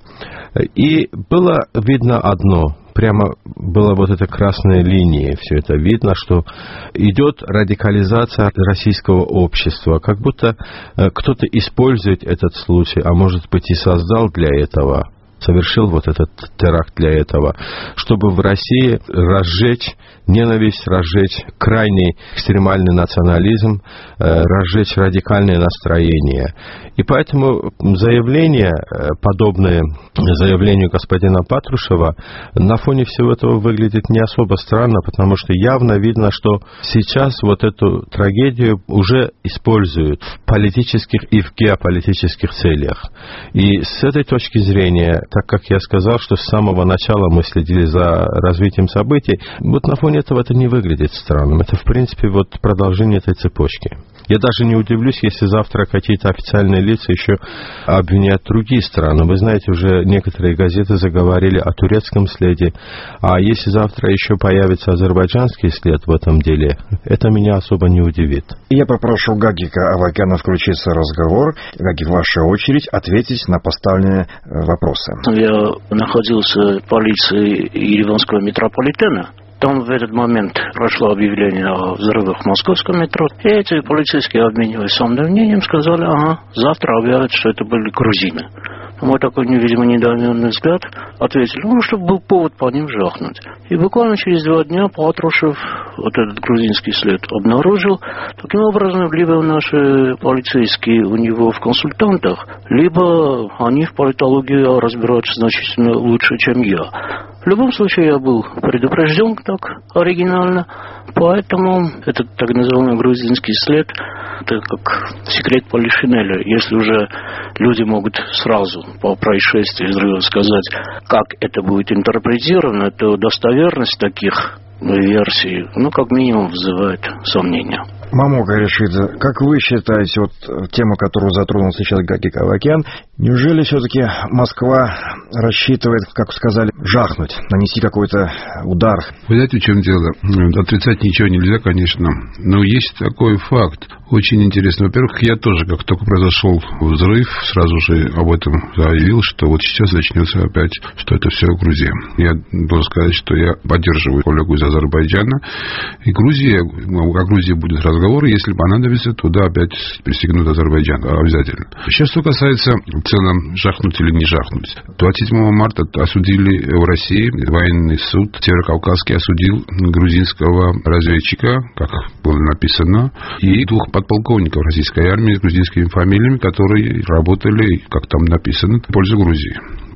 И было видно одно. Прямо была вот эта красная линия, все это видно, что идет радикализация российского общества, как будто кто-то использует этот случай, а может быть и создал для этого, совершил вот этот теракт для этого, чтобы в России разжечь ненависть, разжечь крайний экстремальный национализм, разжечь радикальное настроение. И поэтому заявление, подобное заявлению господина Патрушева, на фоне всего этого выглядит не особо странно, потому что явно видно, что сейчас вот эту трагедию уже используют в политических и в геополитических целях. И с этой точки зрения, так как я сказал, что с самого начала мы следили за развитием событий, вот на фоне этого это не выглядит странным. Это, в принципе, вот продолжение этой цепочки. Я даже не удивлюсь, если завтра какие-то официальные лица еще обвиняют другие страны. Вы знаете, уже некоторые газеты заговорили о турецком следе. А если завтра еще появится азербайджанский след в этом деле, это меня особо не удивит. Я попрошу Гагика Авакяна включиться в разговор. Гагик, ваша очередь ответить на поставленные вопросы. Я находился в полиции Ереванского метрополитена. Там в этот момент прошло объявление о взрывах в московском метро. И эти полицейские, обмениваясь самым мнением, сказали, ага, завтра объявят, что это были грузины. Мой такой, видимо, недоуменный взгляд ответили, ну, чтобы был повод по ним жахнуть. И буквально через два дня Патрушев вот этот грузинский след обнаружил. Таким образом, либо наши полицейские у него в консультантах, либо они в политологии разбираются значительно лучше, чем я. В любом случае, я был предупрежден так оригинально, поэтому этот так называемый грузинский след, это как секрет Полишинеля. Если уже люди могут сразу по происшествию взрыва сказать, как это будет интерпретировано, то достоверность таких версий, ну, как минимум, вызывает сомнения. Мамука Решидзе, как вы считаете, вот тему, которую затронул сейчас Гагик Авакян, неужели все-таки Москва рассчитывает, как сказали, жахнуть, нанести какой-то удар? Вы знаете, в чем дело? Отрицать ничего нельзя, конечно, но есть такой факт, очень интересный. Во-первых, я тоже, как только произошел взрыв, сразу же об этом заявил, что вот сейчас начнется опять, что это все Грузия. Я должен сказать, что я поддерживаю коллегу из Азербайджана, и Грузия, о Грузии будет разговоры, если понадобится, туда опять присягнут Азербайджан, обязательно. Сейчас, что касается в целом жахнуть или не жахнуть. двадцать седьмого марта осудили в России, военный суд Северокавказский осудил грузинского разведчика, как было написано, и двух подполковников российской армии с грузинскими фамилиями, которые работали, как там написано, в пользу Грузии.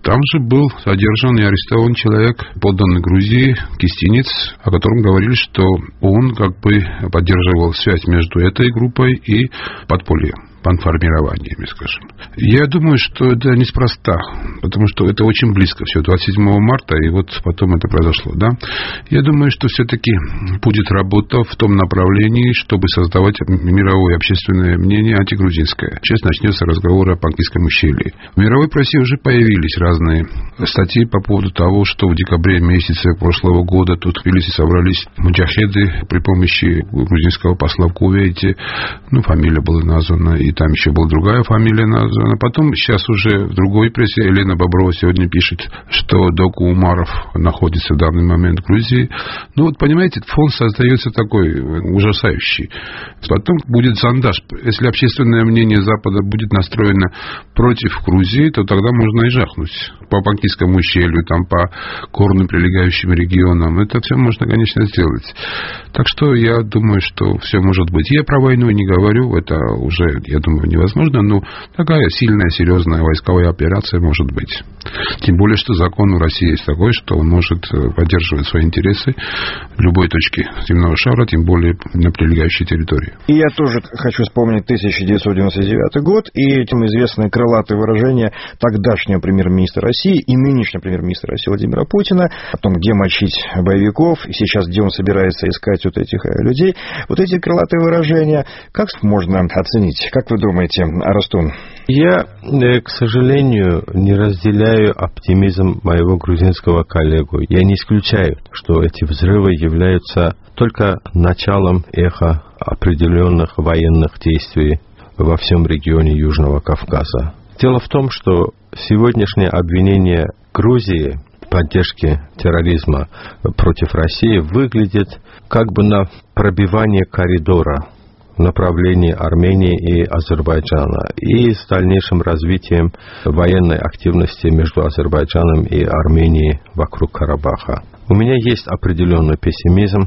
Там же был задержан и арестован человек, подданный Грузии, кистинец, о котором говорили, что он как бы поддерживал связь между этой группой и подпольем, банформированиями, скажем. Я думаю, что это неспроста, потому что это очень близко все, двадцать седьмого марта, и вот потом это произошло, да. Я думаю, что все-таки будет работа в том направлении, чтобы создавать мировое общественное мнение антигрузинское. Сейчас начнется разговор о Панкистском ущелье. В мировой прессе уже появились разные статьи по поводу того, что в декабре месяце прошлого года тут в Тбилиси собрались муджахеды при помощи грузинского посла в Кувейте, ну, фамилия была названа, и там еще была другая фамилия названа. Потом сейчас уже в другой прессе Елена Боброва сегодня пишет, что Доку Умаров находится в данный момент в Грузии. Ну вот, понимаете, фон создается такой ужасающий. Потом будет зондаж. Если общественное мнение Запада будет настроено против Грузии, то тогда можно и жахнуть. По Панкистскому ущелью, там, по горным прилегающим регионам. Это все можно, конечно, сделать. Так что я думаю, что все может быть. Я про войну не говорю, это уже, я думаю, невозможно, но такая сильная, серьезная войсковая операция может быть. Тем более, что закон в России есть такой, что он может поддерживать свои интересы в любой точке земного шара, тем более на прилегающей территории. И я тоже хочу вспомнить тысяча девятьсот девяносто девятый год и этим известное крылатое выражение тогдашнего премьер-министра России и нынешнего премьер-министра России Владимира Путина о том, где мочить боевиков, и сейчас где он собирается искать вот этих людей. Вот эти крылатые выражения, как можно оценить? Как вы думаете, Арустун? Я, к сожалению, не разделяю оптимизм моего грузинского коллегу. Я не исключаю, что эти взрывы являются только началом эха определенных военных действий во всем регионе Южного Кавказа. Дело в том, что сегодняшнее обвинение Грузии в поддержке терроризма против России выглядит как бы на пробивание коридора в направлении Армении и Азербайджана и с дальнейшим развитием военной активности между Азербайджаном и Арменией вокруг Карабаха. У меня есть определенный пессимизм,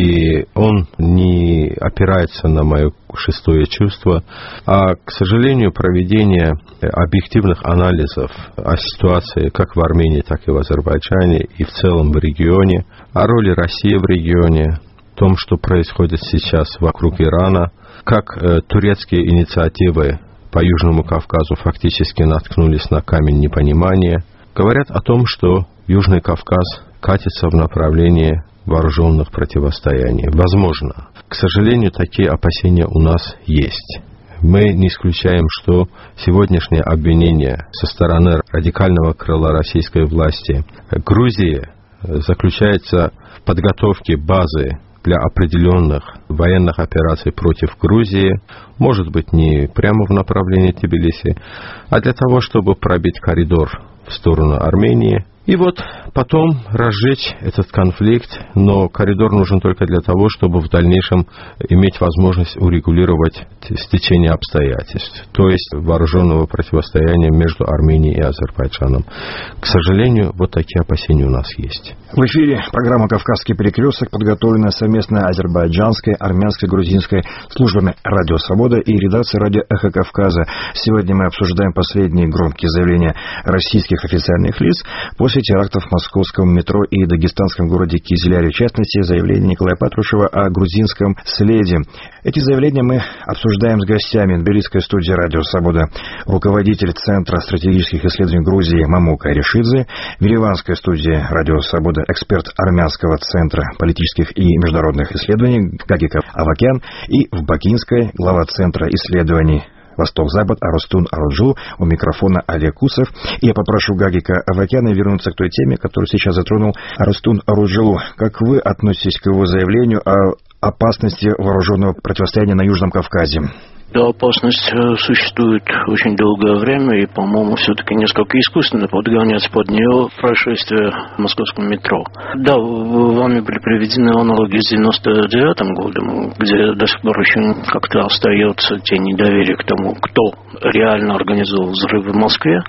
и он не опирается на мое шестое чувство, а, к сожалению, проведение объективных анализов о ситуации как в Армении, так и в Азербайджане, и в целом в регионе, о роли России в регионе, о том, что происходит сейчас вокруг Ирана, как э, турецкие инициативы по Южному Кавказу фактически наткнулись на камень непонимания, говорят о том, что Южный Кавказ катится в направлении вооруженных противостояний. Возможно. К сожалению, такие опасения у нас есть. Мы не исключаем, что сегодняшнее обвинение со стороны радикального крыла российской власти Грузии заключается в подготовке базы для определенных военных операций против Грузии, может быть, не прямо в направлении Тбилиси, а для того, чтобы пробить коридор в сторону Армении. И вот потом разжечь этот конфликт, но коридор нужен только для того, чтобы в дальнейшем иметь возможность урегулировать стечение обстоятельств, то есть вооруженного противостояния между Арменией и Азербайджаном. К сожалению, вот такие опасения у нас есть. В эфире программа «Кавказский перекресток», подготовленная совместно азербайджанской, армянской, грузинской службами «Радио Свобода» и редакцией «Радио Эхо Кавказа». Сегодня мы обсуждаем последние громкие заявления российских официальных лиц после терактов в московском метро и дагестанском городе Кизляре, в частности, заявление Николая Патрушева о грузинском следе. Эти заявления мы обсуждаем с гостями Тбилисской студии «Радио Свобода», руководитель Центра стратегических исследований Грузии Мамука Аришидзе, в ереванской студии «Радио Свобода» эксперт Армянского центра политических и международных исследований Гагика Авакян и в Бакинской глава Центра исследований Восток-Запад Арустун Аруджу, у микрофона Олег Кусов. И я попрошу Гагика Авакяна вернуться к той теме, которую сейчас затронул Арустун Аруджу. Как вы относитесь к его заявлению о опасности вооруженного противостояния на Южном Кавказе? Да, опасность существует очень долгое время, и, по-моему, все-таки несколько искусственно подгонять под нее происшествие в московском метро. Да, вами были приведены аналогии с девяносто девятым годом, где до сих пор еще как-то остается тень недоверия к тому, кто реально организовал взрывы в Москве,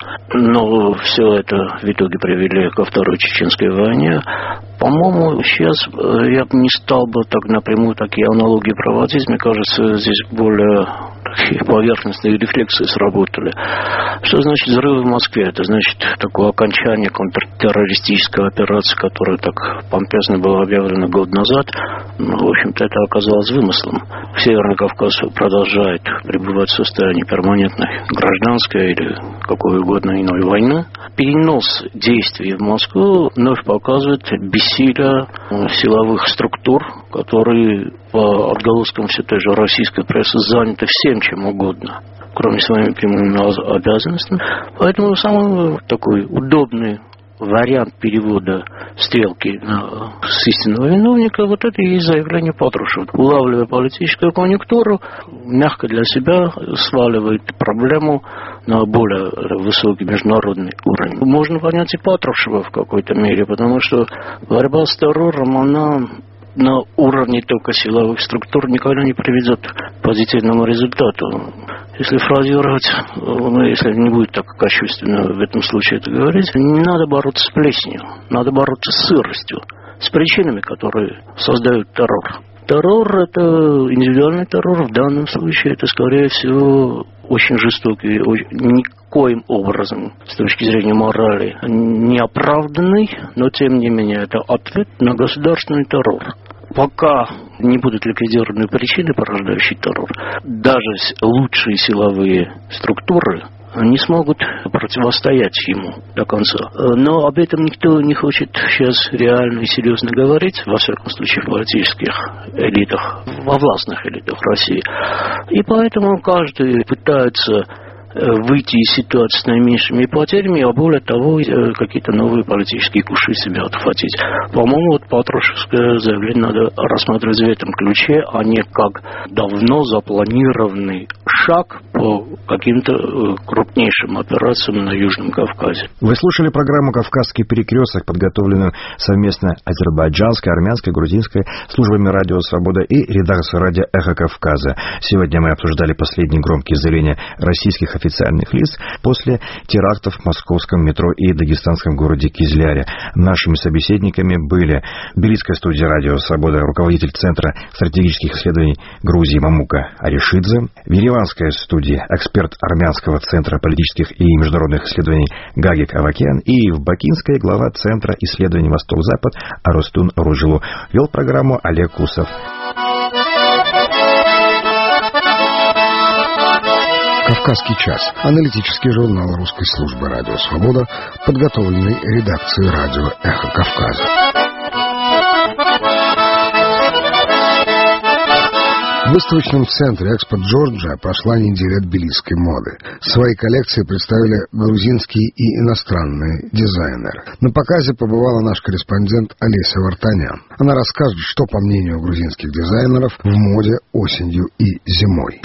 но все это в итоге привели ко Второй Чеченской войне. По-моему, сейчас я бы не стал бы так напрямую такие аналогии проводить. Мне кажется, здесь более такие поверхностные рефлексы сработали. Что значит взрывы в Москве? Это значит такое окончание контртеррористической операции, которая так помпезно была объявлена год назад. Ну, в общем-то, это оказалось вымыслом. Северный Кавказ продолжает пребывать в состоянии перманентной гражданской или какой угодно иной войны. Перенос действий в Москву вновь показывает бессилие силовых структур, которые по отголоскам все той же российской прессы заняты всем чем угодно, кроме своими прямыми обязанностями. Поэтому самый такой удобный вариант перевода стрелки на, с истинного виновника, вот это и есть заявление Патрушева. Улавливая политическую конъюнктуру, мягко для себя сваливает проблему на более высокий международный уровень. Можно понять и Патрушева в какой-то мере, потому что борьба с террором, она на уровне только силовых структур никогда не приведет к позитивному результату. Если фразировать, ну, если не будет так кощунственно в этом случае это говорить, не надо бороться с плесенью, надо бороться с сыростью, с причинами, которые создают террор. Террор – это индивидуальный террор, в данном случае это, скорее всего, очень жестокий, никоим образом, с точки зрения морали, неоправданный, но, тем не менее, это ответ на государственный террор. Пока не будут ликвидированы причины, порождающие террор, даже лучшие силовые структуры не смогут противостоять ему до конца. Но об этом никто не хочет сейчас реально и серьезно говорить, во всяком случае в политических элитах, во властных элитах России. И поэтому каждый пытается выйти из ситуации с наименьшими потерями, а более того, какие-то новые политические куши себя отхватить. По-моему, вот Патрушевское заявление надо рассматривать в этом ключе, а не как давно запланированный шаг по каким-то крупнейшим операциям на Южном Кавказе. Вы слушали программу «Кавказский перекресток», подготовленную совместно азербайджанской, армянской, грузинской службами Радио Свобода и редакцией радио «Эхо Кавказа». Сегодня мы обсуждали последние громкие заявления российских официальных лиц после терактов в московском метро и дагестанском городе Кизляре. Нашими собеседниками были Тбилисская студия Радио Свобода, руководитель Центра стратегических исследований Грузии Мамука Аришидзе, в Ереванской студии эксперт Армянского центра политических и международных исследований Гагик Авакян и в Бакинской глава Центра исследований Восток-Запад Арустун Ружилу. Вел программу Олег Кусов. «Кавказский час» – аналитический журнал русской службы «Радио Свобода», подготовленный редакцией радио «Эхо Кавказа». В выставочном центре «Экспо Джорджия» прошла неделя тбилисской моды. Свои коллекции представили грузинские и иностранные дизайнеры. На показе побывала наш корреспондент Олеся Вартанян. Она расскажет, что, по мнению грузинских дизайнеров, в моде осенью и зимой.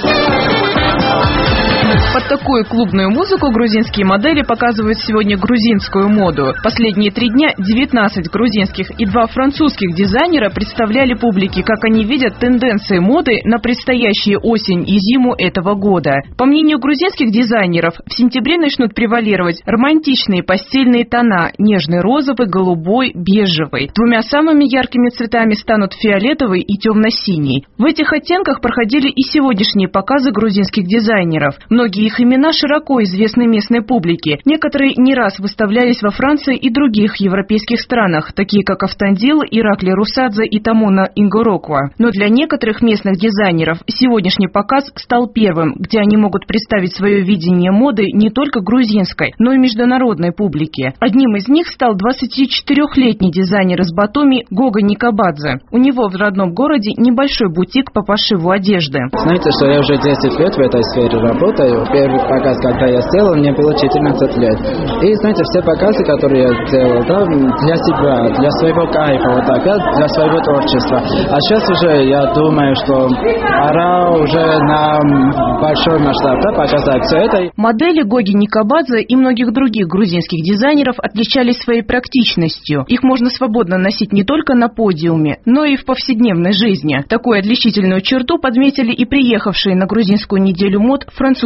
Под такую клубную музыку грузинские модели показывают сегодня грузинскую моду. Последние три дня девятнадцать грузинских и два французских дизайнера представляли публике, как они видят тенденции моды на предстоящую осень и зиму этого года. По мнению грузинских дизайнеров, в сентябре начнут превалировать романтичные постельные тона – нежный розовый, голубой, бежевый. Двумя самыми яркими цветами станут фиолетовый и темно-синий. В этих оттенках проходили и сегодняшние показы грузинских дизайнеров. Многие их имена широко известны местной публике. Некоторые не раз выставлялись во Франции и других европейских странах, такие как Автандил, Иракли Русадзе и Тамона Ингороква. Но для некоторых местных дизайнеров сегодняшний показ стал первым, где они могут представить свое видение моды не только грузинской, но и международной публике. Одним из них стал двадцатичетырёхлетний дизайнер из Батуми Гога Никабадзе. У него в родном городе небольшой бутик по пошиву одежды. Знаете, что я уже десять лет в этой сфере работаю. Первый показ, когда я сделал, мне было четырнадцать лет. И, знаете, все показы, которые я делал, да, для себя, для своего кайфа, вот так, для своего творчества. А сейчас уже я думаю, что пора уже на большой масштаб, да, показать все это. Модели Гоги Никабадзе и многих других грузинских дизайнеров отличались своей практичностью. Их можно свободно носить не только на подиуме, но и в повседневной жизни. Такую отличительную черту подметили и приехавшие на грузинскую неделю мод французские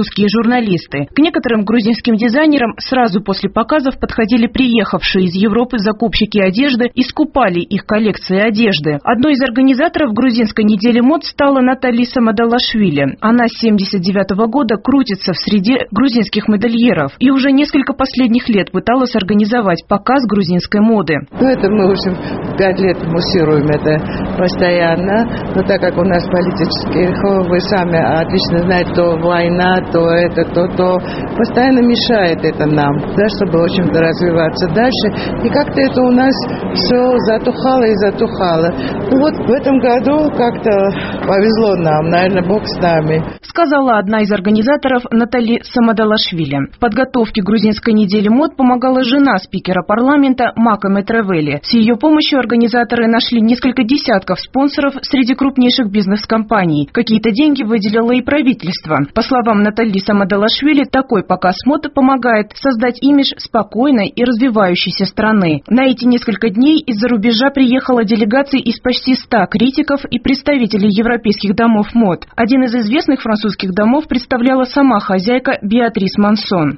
русские журналисты. К некоторым грузинским дизайнерам сразу после показов подходили приехавшие из Европы закупщики одежды и скупали их коллекции одежды. Одной из организаторов грузинской недели мод стала Наталья Самадалашвили. Она с семьдесят девятого года крутится в среде грузинских модельеров и уже несколько последних лет пыталась организовать показ грузинской моды. Ну, это мы уже пять лет муссируем это постоянно, но так как у нас политические, вы сами отлично знаете, то война, то это, то, то, постоянно мешает это нам, да, чтобы очень-то развиваться дальше. И как-то это у нас все затухало и затухало. Ну вот в этом году как-то повезло нам, наверное, Бог с нами. Сказала одна из организаторов Наталья Самадалашвили. В подготовке грузинской недели мод помогала жена спикера парламента Мака Метревели. С ее помощью организаторы нашли несколько десятков спонсоров среди крупнейших бизнес-компаний. Какие-то деньги выделило и правительство. По словам Натальи Самадалашвили, такой показ мод помогает создать имидж спокойной и развивающейся страны. На эти несколько дней из-за рубежа приехала делегация из почти ста критиков и представителей европейских домов мод. Один из известных французских домов представляла сама хозяйка Беатрис Мансон.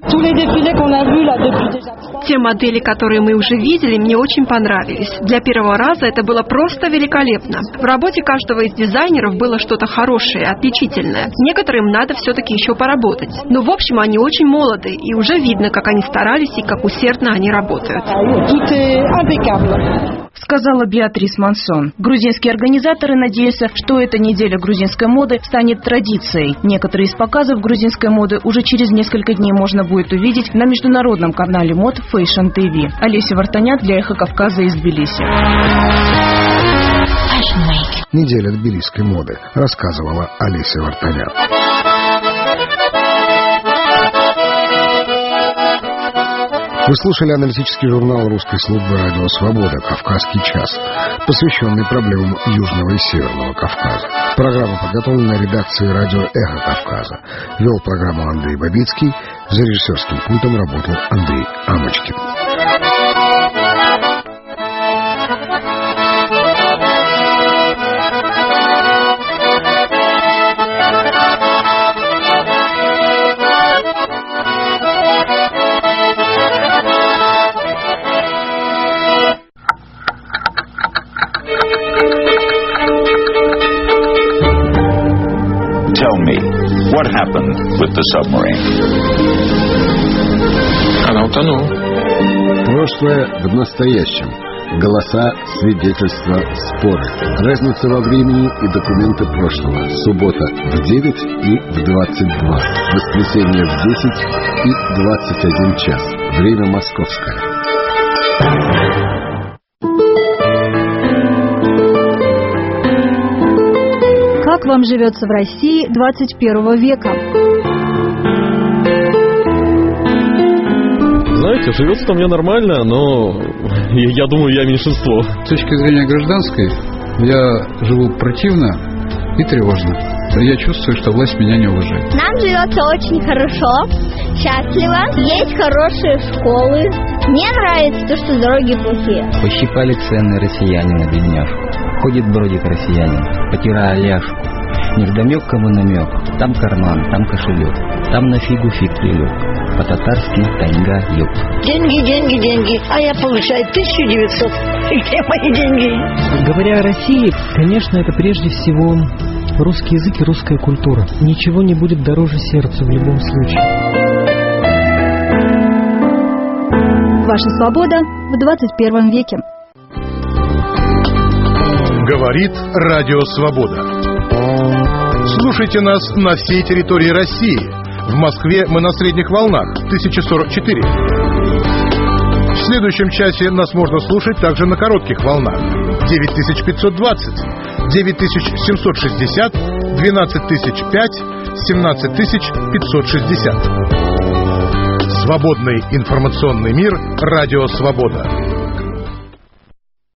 Те модели, которые мы уже видели, мне очень понравились. Для первого раза это было просто великолепно. В работе каждого из дизайнеров было что-то хорошее, отличительное. Некоторым надо все-таки еще поработать. Но в общем они очень молоды, и уже видно, как они старались и как усердно они работают. Сказала Беатрис Мансон. Грузинские организаторы надеются, что эта неделя грузинской моды станет традицией. Некоторые из показов грузинской моды уже через несколько дней можно будет увидеть на международном канале мод Fashion ти ви. Олеся Вартанян для Эхо Кавказа из Тбилиси. Неделя тбилисской моды, рассказывала Олеся Вартанян. Вы слушали аналитический журнал русской службы радио «Свобода» «Кавказский час», посвященный проблемам Южного и Северного Кавказа. Программа подготовлена редакцией радио «Эхо Кавказа». Вел программу Андрей Бабицкий. За режиссерским пультом работал Андрей Амочкин. Tell me, what happened with the submarine? Она утонула. Прошлое в настоящем. Голоса, свидетельства, споры. Разница во времени и документы прошлого. Суббота в девять и в двадцать два. Воскресенье в десять и двадцать один час. Время московское. Как вам живется в России двадцать первого века? Знаете, живется-то мне нормально, но я думаю, я меньшинство. С точки зрения гражданской, я живу противно и тревожно. Я чувствую, что власть меня не уважает. Нам живется очень хорошо, счастливо, есть хорошие школы. Мне нравится то, что дороги плохие. Пощипали цены россияне на бедняжку. Ходит бродит россиянин, потирая ляжку. Невдомек кому намек, там карман, там кошелек, там на фигу фиг прилег, по-татарски тайга юг. Деньги, деньги, деньги, а я получаю тысяча девятьсот. Где мои деньги? Говоря о России, конечно, это прежде всего русский язык и русская культура. Ничего не будет дороже сердцу в любом случае. Ваша свобода в двадцать первом веке. Говорит Радио Свобода. Слушайте нас на всей территории России. В Москве мы на средних волнах тысяча сорок четыре. В следующем часе нас можно слушать также на коротких волнах девять тысяч пятьсот двадцать, девять тысяч семьсот шестьдесят, двенадцать тысяч пять, семнадцать тысяч пятьсот шестьдесят. Свободный информационный мир. Радио Свобода.